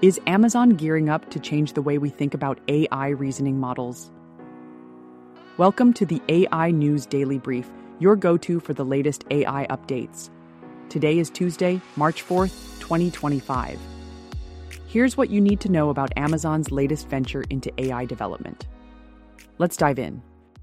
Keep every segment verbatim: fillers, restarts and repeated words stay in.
Is Amazon gearing up to change the way we think about A I reasoning models? Welcome to the A I News Daily Brief, your go-to for the latest A I updates. Today is Tuesday, March fourth, twenty twenty-five. Here's what you need to know about Amazon's latest venture into A I development. Let's dive in.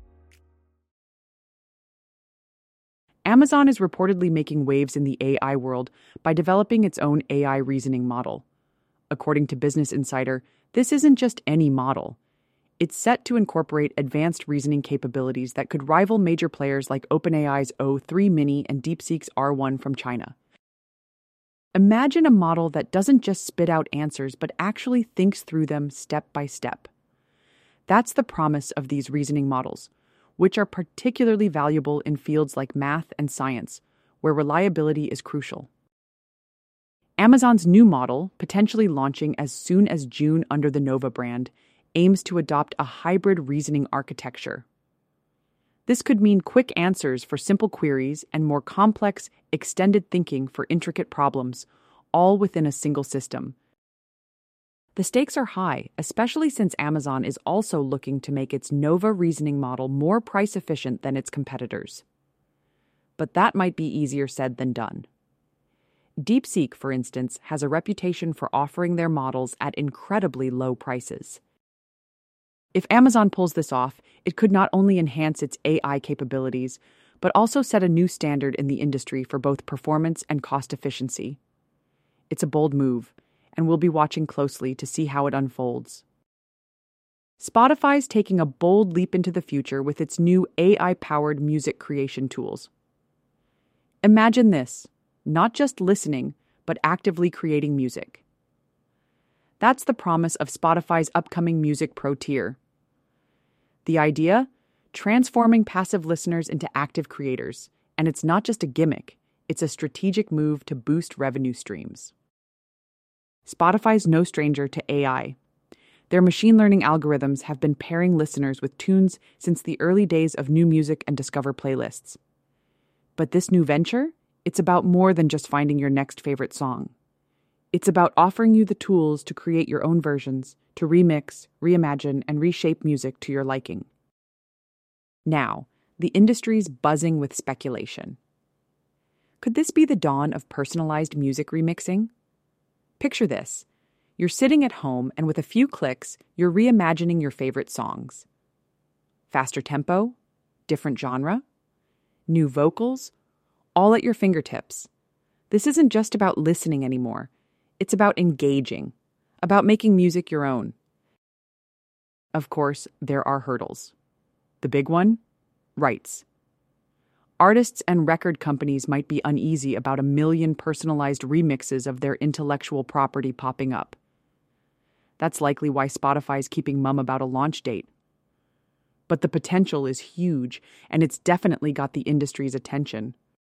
Amazon is reportedly making waves in the A I world by developing its own A I reasoning model. According to Business Insider, this isn't just any model. It's set to incorporate advanced reasoning capabilities that could rival major players like OpenAI's O three Mini and DeepSeek's R one from China. Imagine a model that doesn't just spit out answers but actually thinks through them step by step. That's the promise of these reasoning models, which are particularly valuable in fields like math and science, where reliability is crucial. Amazon's new model, potentially launching as soon as June under the Nova brand, aims to adopt a hybrid reasoning architecture. This could mean quick answers for simple queries and more complex, extended thinking for intricate problems, all within a single system. The stakes are high, especially since Amazon is also looking to make its Nova reasoning model more price-efficient than its competitors. But that might be easier said than done. DeepSeek, for instance, has a reputation for offering their models at incredibly low prices. If Amazon pulls this off, it could not only enhance its A I capabilities, but also set a new standard in the industry for both performance and cost efficiency. It's a bold move, and we'll be watching closely to see how it unfolds. Spotify's taking a bold leap into the future with its new A I-powered music creation tools. Imagine this. Not just listening, but actively creating music. That's the promise of Spotify's upcoming Music Pro tier. The idea? Transforming passive listeners into active creators. And it's not just a gimmick, it's a strategic move to boost revenue streams. Spotify's no stranger to A I. Their machine learning algorithms have been pairing listeners with tunes since the early days of new music and Discover playlists. But this new venture? It's about more than just finding your next favorite song. It's about offering you the tools to create your own versions, to remix, reimagine, and reshape music to your liking. Now, the industry's buzzing with speculation. Could this be the dawn of personalized music remixing? Picture this. You're sitting at home, and with a few clicks, you're reimagining your favorite songs. Faster tempo? Different genre? New vocals? All at your fingertips. This isn't just about listening anymore. It's about engaging, about making music your own. Of course, there are hurdles. The big one? Rights. Artists and record companies might be uneasy about a million personalized remixes of their intellectual property popping up. That's likely why Spotify's keeping mum about a launch date. But the potential is huge, and it's definitely got the industry's attention.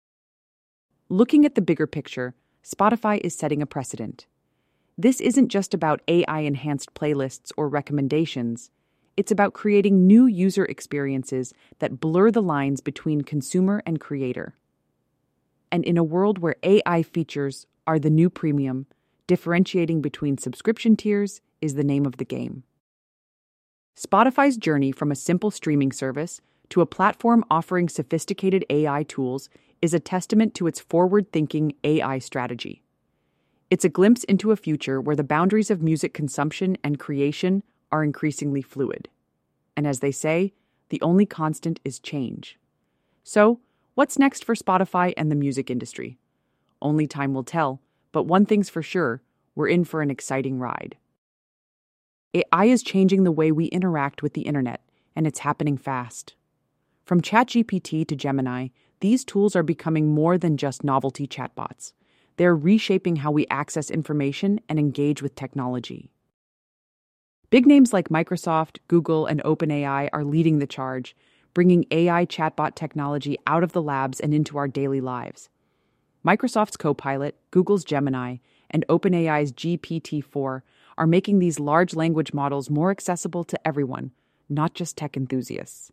Looking at the bigger picture, Spotify is setting a precedent. This isn't just about A I-enhanced playlists or recommendations. It's about creating new user experiences that blur the lines between consumer and creator. And in a world where A I features are the new premium, differentiating between subscription tiers is the name of the game. Spotify's journey from a simple streaming service to a platform offering sophisticated A I tools is a testament to its forward-thinking A I strategy. It's a glimpse into a future where the boundaries of music consumption and creation are increasingly fluid. And as they say, the only constant is change. So, what's next for Spotify and the music industry? Only time will tell, but one thing's for sure, we're in for an exciting ride. A I is changing the way we interact with the internet, and it's happening fast. From ChatGPT to Gemini, these tools are becoming more than just novelty chatbots. They're reshaping how we access information and engage with technology. Big names like Microsoft, Google, and OpenAI are leading the charge, bringing A I chatbot technology out of the labs and into our daily lives. Microsoft's Copilot, Google's Gemini, and OpenAI's G P T four are making these large language models more accessible to everyone, not just tech enthusiasts.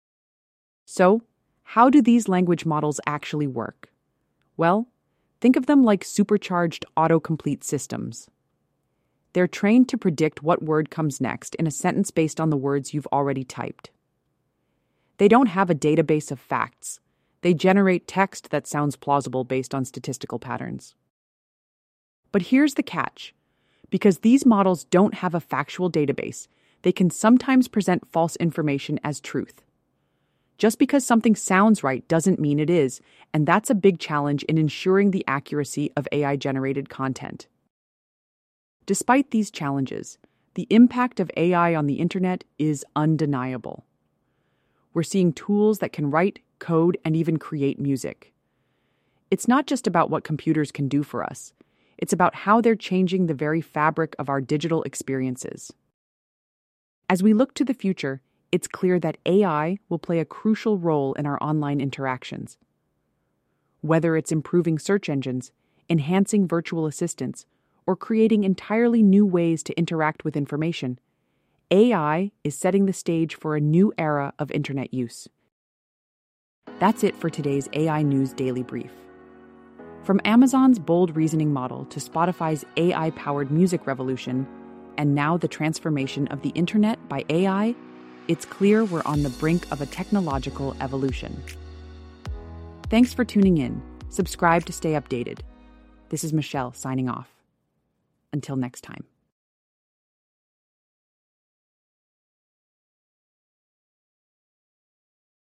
So, how do these language models actually work? Well, think of them like supercharged autocomplete systems. They're trained to predict what word comes next in a sentence based on the words you've already typed. They don't have a database of facts. They generate text that sounds plausible based on statistical patterns. But here's the catch. Because these models don't have a factual database, they can sometimes present false information as truth. Just because something sounds right doesn't mean it is, and that's a big challenge in ensuring the accuracy of A I-generated content. Despite these challenges, the impact of A I on the internet is undeniable. We're seeing tools that can write, code, and even create music. It's not just about what computers can do for us. It's about how they're changing the very fabric of our digital experiences. As we look to the future, it's clear that A I will play a crucial role in our online interactions. Whether it's improving search engines, enhancing virtual assistants, or creating entirely new ways to interact with information, A I is setting the stage for a new era of internet use. That's it for today's A I News Daily Brief. From Amazon's bold reasoning model to Spotify's A I-powered music revolution, and now the transformation of the internet by A I, it's clear we're on the brink of a technological evolution. Thanks for tuning in. Subscribe to stay updated. This is Michelle signing off. Until next time.